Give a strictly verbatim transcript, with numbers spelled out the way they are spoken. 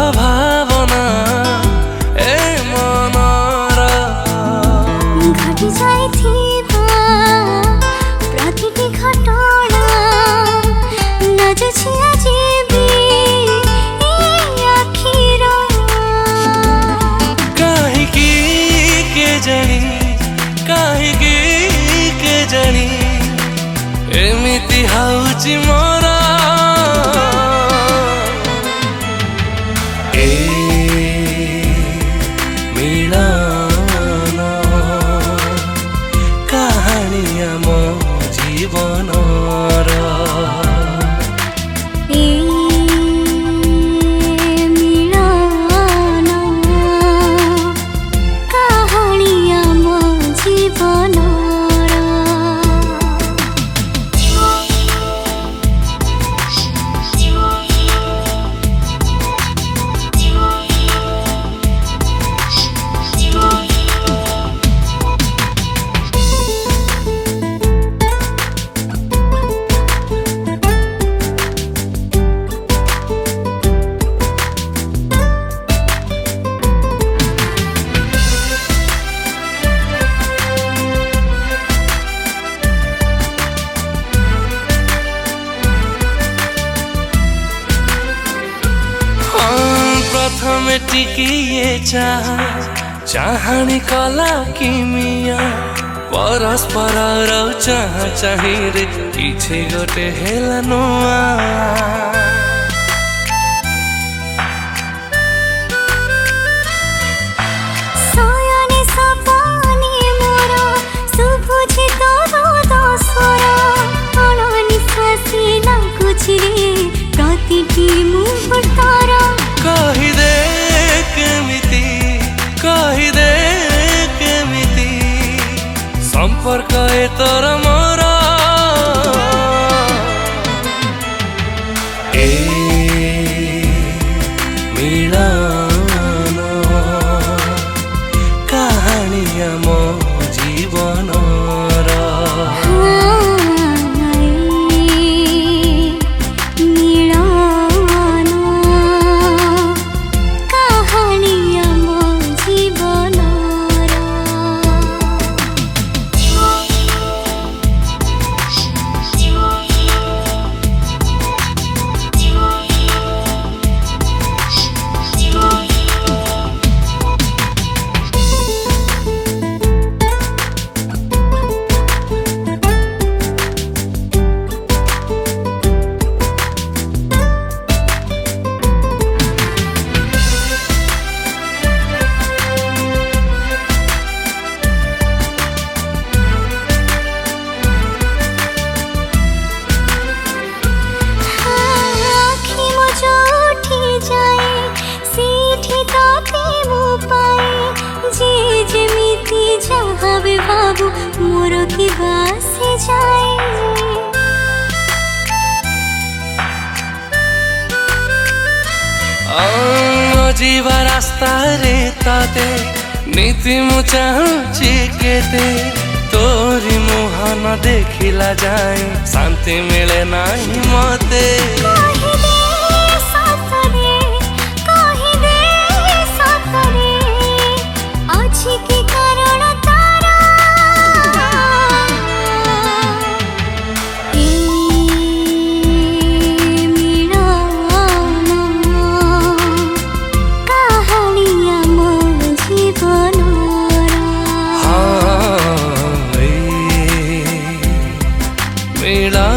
भावना ए मनर घटी जाइथिबा प्रतिटी घटना नजछि आजिबी ए आखिर काहिकी के जानी काहिकी के जानी एमिति हाउची मोरा ए मिलन कहानी आम जीवनर ए मिलन कहानी आम जीवनर प्रथम टिकिए चाह चाहनी कला किमिया परस्पर चाह चाहिए किछि गोटे हेला नुआ सयने सपने मोर सुबुझे तोर दसर अणनिश्वासी लाଗୁछि रे प्रतिटी मुहूर्तर कहि दे केमिति कहि दे केमिति संपर्क ए तोर मोर ए मिलन कहानी आम जीवनर बाबू मोर की बासे जाए जीवा रास्ता रे ताते नीति मु चाहूची केते तोरी मुहन देखिला जाए शांति मिले नाही मते मिला